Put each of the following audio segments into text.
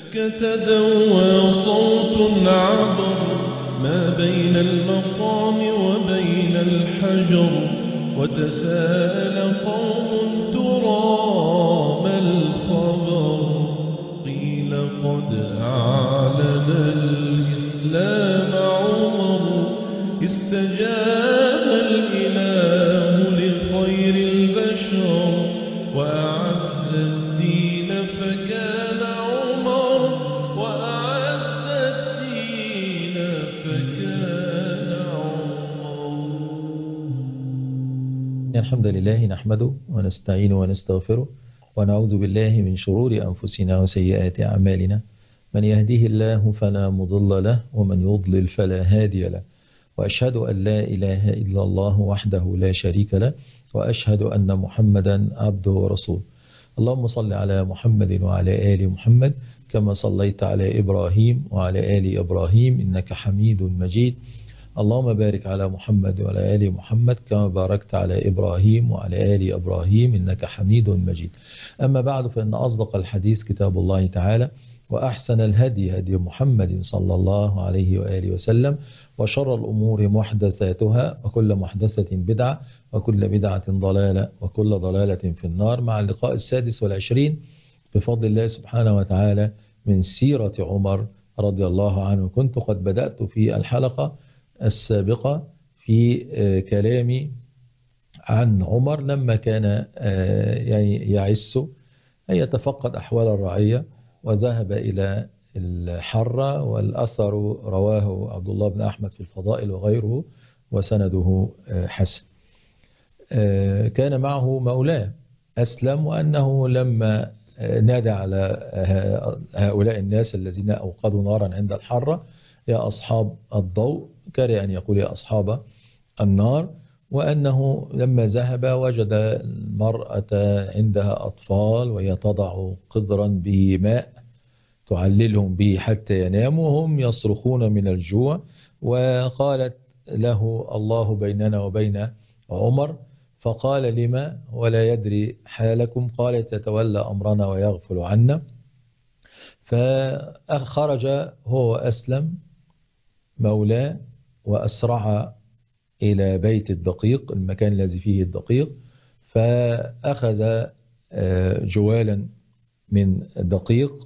كتدوى صوت عبر ما بين المقام وبين الحجر، وتساءل قوم ترى ما الخبر. قيل قد أعلن الإسلام عمر، استجاب الإله لخير البشر، وأعز الدين فكان عمر، وأعز الدين فكان عمر. الحمد لله نحمده ونستعينه ونستغفره ونعوذ بالله من شرور أنفسنا وسيئات أعمالنا. من يهديه الله فلا مضل له ومن يضلل فلا هادي له، وأشهد أن لا إله إلا الله وحده لا شريك له، وأشهد أن محمدا عبده ورسوله. اللهم صل على محمد وعلى آل محمد كما صليت على إبراهيم وعلى آل إبراهيم إنك حميد مجيد. اللهم بارك على محمد وعلى آل محمد كما باركت على إبراهيم وعلى آل إبراهيم إنك حميد مجيد. أما بعد، فإن أصدق الحديث كتاب الله تعالى، وأحسن الهدي هدي محمد صلى الله عليه وآله وسلم، وشر الأمور محدثاتها، وكل محدثة بدعة، وكل بدعة ضلالة، وكل ضلالة في النار. مع اللقاء 26 بفضل الله سبحانه وتعالى من سيرة عمر رضي الله عنه. كنت قد بدأت في الحلقة السابقة في كلامي عن عمر لما كان يعني يعس أن يتفقد أحوال الرعية، وذهب إلى الحرة، والأثر رواه عبد الله بن أحمد في الفضائل وغيره وسنده حسن. كان معه مولاه أسلم، وأنه لما نادى على هؤلاء الناس الذين أوقدوا نارا عند الحرة: يا أصحاب الضوء، كره أن يقول يا أصحاب النار. وأنه لما ذهب وجد المرأة عندها أطفال، وهي تضع قدرا به ماء تعللهم به حتى يناموا وهم يصرخون من الجوع. وقالت له: الله بيننا وبين عمر. فقال: لما ولا يدري حالكم؟ قالت: يتولى أمرنا ويغفل عنا. فخرج هو أسلم مولاه وأسرع إلى بيت الدقيق، المكان الذي فيه الدقيق، فأخذ جوالا من الدقيق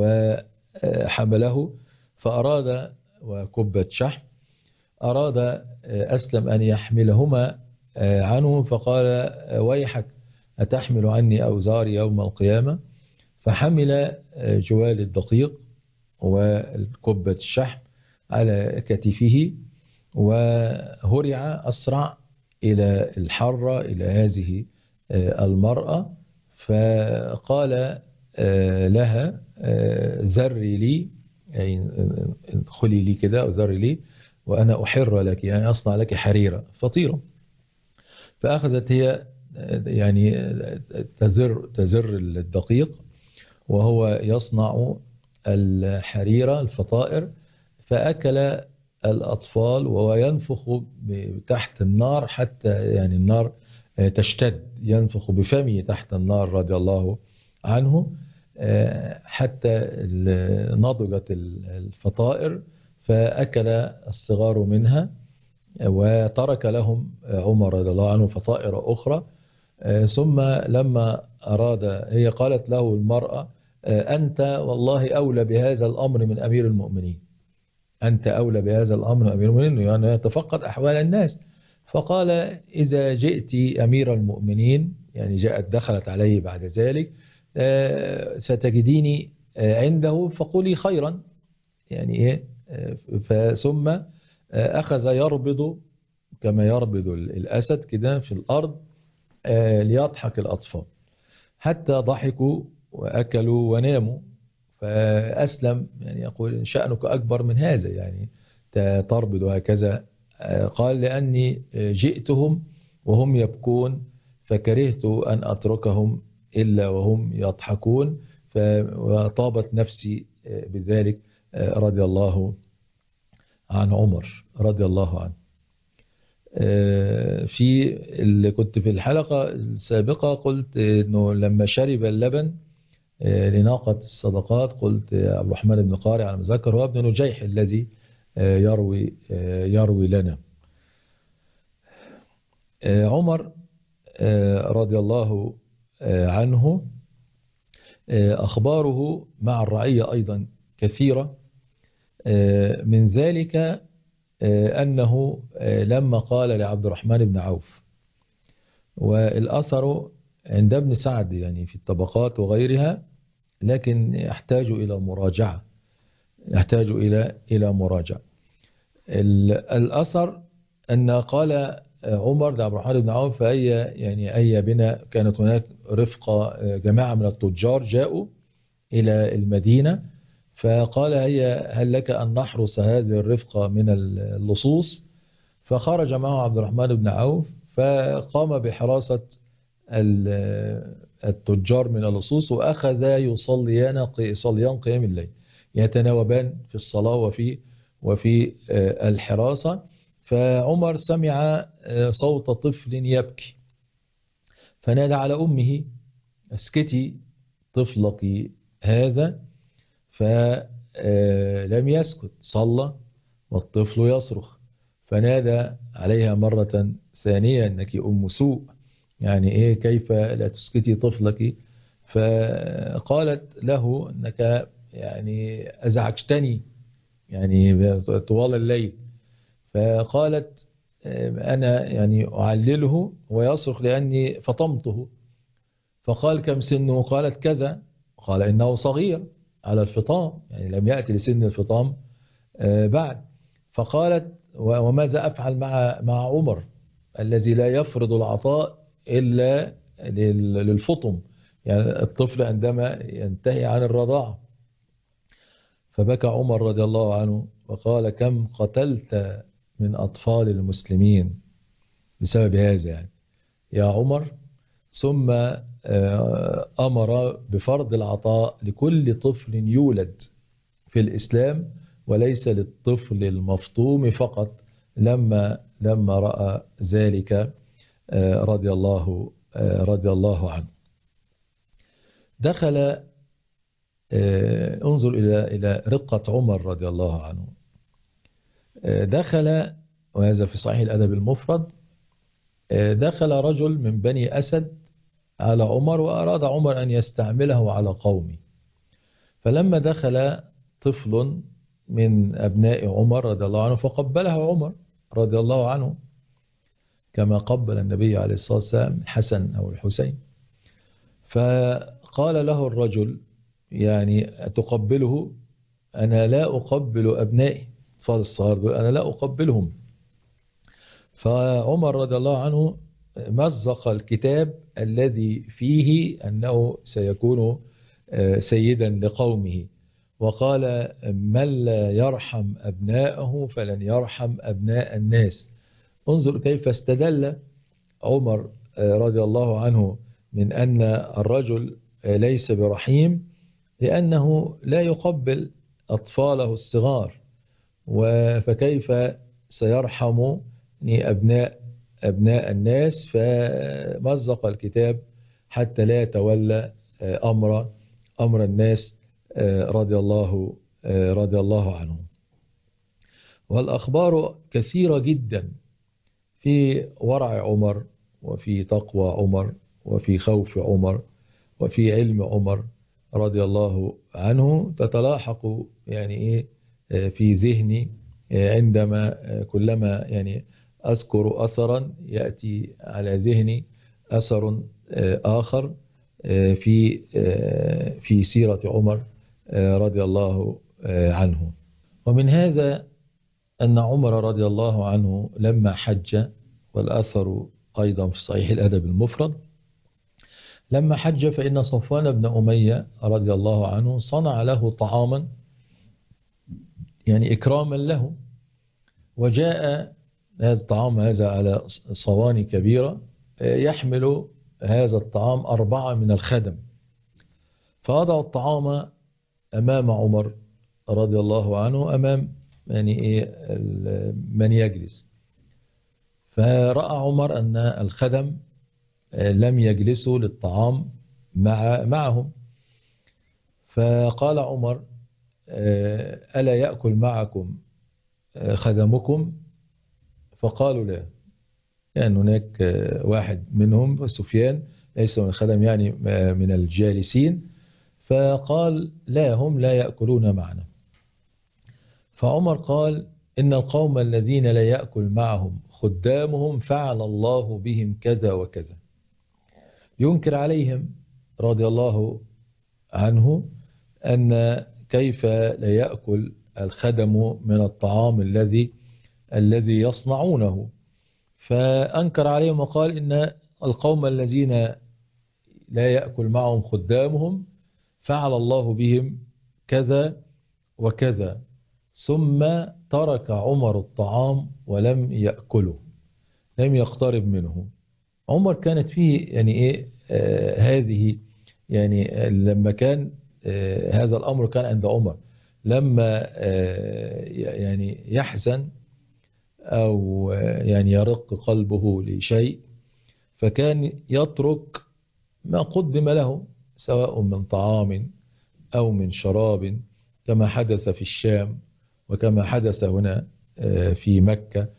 وحمله، فأراد وكبة شحم، أراد أسلم أن يحملهما عنه، فقال: ويحك، أتحمل عني أوزاري يوم القيامة؟ فحمل جوال الدقيق وكبة الشحم على كتفه، وهرع أسرع إلى الحرة، إلى هذه المرأة، فقال لها: ذري لي، يعني ادخلي لي كده، أو ذري لي وأنا أحر لك، يعني أصنع لك حريرة فطيرة. فأخذت هي يعني تزر الدقيق وهو يصنع الحريرة الفطائر، فأكل الأطفال وهو ينفخ تحت النار حتى يعني النار تشتد، ينفخ بفمه تحت النار رضي الله عنه حتى نضجت الفطائر، فأكل الصغار منها، وترك لهم عمر رضي الله عنه فطائر أخرى. ثم لما أراد، هي قالت له المرأة: أنت والله أولى بهذا الأمر من أمير المؤمنين، أنت أولى بهذا الأمر من أمير المؤمنين، يعني يتفقد أحوال الناس. فقال: إذا جئت أمير المؤمنين، يعني جاءت دخلت عليه بعد ذلك، ستجديني عنده فقولي خيرا، يعني إيه. ثم أخذ يربض كما يربض الأسد كده في الأرض ليضحك الأطفال، حتى ضحكوا وأكلوا وناموا. فأسلم يعني يقول: شأنك أكبر من هذا، يعني تربض هكذا. قال: لأني جئتهم وهم يبكون، فكرهت أن أتركهم إلا وهم يضحكون، فطابت نفسي بذلك رضي الله عن عمر رضي الله عنه. اللي كنت في الحلقة السابقة قلت أنه لما شرب اللبن لناقة الصدقات قلت عبد الرحمن بن قاري على مذكر هو ابن نجيح الذي يروي لنا. عمر رضي الله عنه أخباره مع الرعية أيضا كثيرة. من ذلك أنه لما قال لعبد الرحمن بن عوف، والأثر عند ابن سعد يعني في الطبقات وغيرها، لكن يحتاج إلى مراجعة، يحتاج إلى مراجعة. الأثر أن قال عمر لعبد الرحمن بن عوف أي بنا، كانت هناك رفقة جماعة من التجار جاءوا إلى المدينة، فقال هل لك أن نحرس هذه الرفقة من اللصوص؟ فخرج معه عبد الرحمن بن عوف فقام بحراسة التجار من اللصوص، وأخذ يصليان قيام الليل، يتناوبان في الصلاة وفي الحراسة. فعمر سمع صوت طفل يبكي فنادى على أمه: اسكتي طفلك هذا، فلم يسكت، صلى والطفل يصرخ، فنادى عليها مرة ثانية: انك أم سوء، يعني ايه كيف لا تسكتي طفلك؟ فقالت له: انك يعني ازعجتني يعني طوال الليل. فقالت: انا يعني اعلله ويصرخ لاني فطمته. فقال: كم سنه؟ قالت: كذا. قال: انه صغير على الفطام، يعني لم يأتي لسن الفطام بعد. فقالت: وماذا أفعل مع عمر الذي لا يفرض العطاء إلا للفطم، يعني الطفل عندما ينتهي عن الرضاعة؟ فبكى عمر رضي الله عنه وقال: كم قتلت من أطفال المسلمين بسبب هذا يعني يا عمر. ثم أمر بفرض العطاء لكل طفل يولد في الإسلام، وليس للطفل المفطوم فقط، لما رأى ذلك رضي الله عنه. دخل، انظر إلى رقة عمر رضي الله عنه. دخل، وهذا في صحيح الأدب المفرد، دخل رجل من بني أسد على عمر، وأراد عمر أن يستعمله على قومه. فلما دخل طفل من أبناء عمر رضي الله عنه فقبله عمر رضي الله عنه، كما قبل النبي عليه الصلاة والسلام الحسن أو الحسين. فقال له الرجل: يعني تقبله؟ أنا لا أقبل أبنائي، أطفال الصغار أنا لا أقبلهم. فعمر رضي الله عنه مزق الكتاب الذي فيه أنه سيكون سيدا لقومه، وقال: من لا يرحم أبناءه فلن يرحم أبناء الناس. انظر كيف استدل عمر رضي الله عنه من أن الرجل ليس برحيم، لأنه لا يقبل أطفاله الصغار، فكيف سيرحم أبناء الناس؟ فمزق الكتاب حتى لا يتولى أمر الناس رضي الله عنهم. والأخبار كثيرة جدا في ورع عمر، وفي تقوى عمر، وفي خوف عمر، وفي علم عمر رضي الله عنه، تتلاحق يعني في ذهني عندما كلما يعني أذكر أثرا يأتي على ذهني أثر آخر في سيرة عمر رضي الله عنه. ومن هذا أن عمر رضي الله عنه لما حج، والأثر أيضا في صحيح الأدب المفرد، لما حج فإن صفوان بن أمية رضي الله عنه صنع له طعاما يعني إكراما له، وجاء هذا الطعام هذا على صواني كبيرة، يحمل هذا الطعام 4 من الخدم، فوضع الطعام أمام عمر رضي الله عنه، أمام يعني من يجلس. فرأى عمر أن الخدم لم يجلسوا للطعام معهم، فقال عمر ألا يأكل معكم خدمكم؟ فقالوا لا، لأن هناك واحد منهم سفيان ليس من الخدم يعني من الجالسين، فقال لا، هم لا يأكلون معنا. فعمر قال إن القوم الذين لا يأكل معهم خدامهم فعل الله بهم كذا وكذا، ينكر عليهم رضي الله عنه أن كيف لا يأكل الخدم من الطعام الذي يصنعونه. فأنكر عليهم وقال إن القوم الذين لا يأكل معهم خدامهم فعل الله بهم كذا وكذا. ثم ترك عمر الطعام ولم يأكله، لم يقترب منه. عمر كانت فيه يعني إيه هذه يعني لما كان هذا الأمر كان عند عمر لما يعني يحزن أو يعني يرق قلبه لشيء، فكان يترك ما قدم له سواء من طعام أو من شراب، كما حدث في الشام وكما حدث هنا في مكة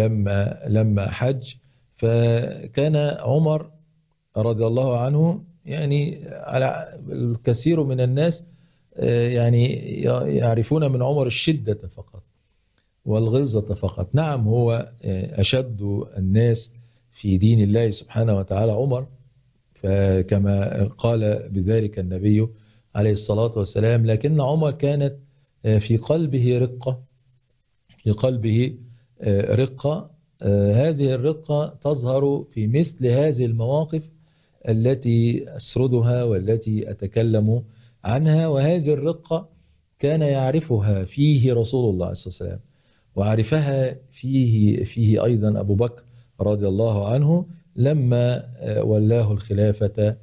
لما حج. فكان عمر رضي الله عنه يعني على الكثير من الناس يعني يعرفون من عمر الشدة فقط والغلظة فقط. نعم هو أشد الناس في دين الله سبحانه وتعالى عمر، فكما قال بذلك النبي عليه الصلاة والسلام، لكن عمر كانت في قلبه رقة، في قلبه رقة. هذه الرقة تظهر في مثل هذه المواقف التي أسردها والتي أتكلم عنها. وهذه الرقة كان يعرفها فيه رسول الله صلى الله عليه وسلم، وعرفها فيه أيضا أبو بكر رضي الله عنه لما ولاه الخلافة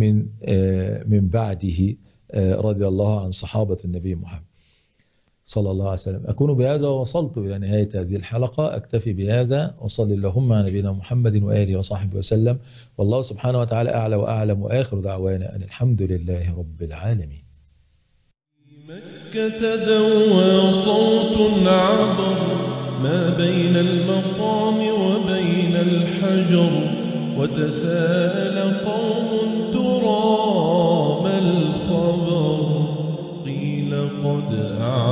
من بعده رضي الله عن صحابة النبي محمد صلى الله عليه وسلم. أكون بهذا وصلت إلى نهاية هذه الحلقة، أكتفي بهذا، وصل اللهم على نبينا محمد وآله وصحبه وسلم، والله سبحانه وتعالى أعلى وأعلم، وآخر دعوانا أن الحمد لله رب العالمين. مكة دوى صوت عبر ما بين المقام وبين الحجر، وتساءل قوم ترى ما الخبر، قيل قد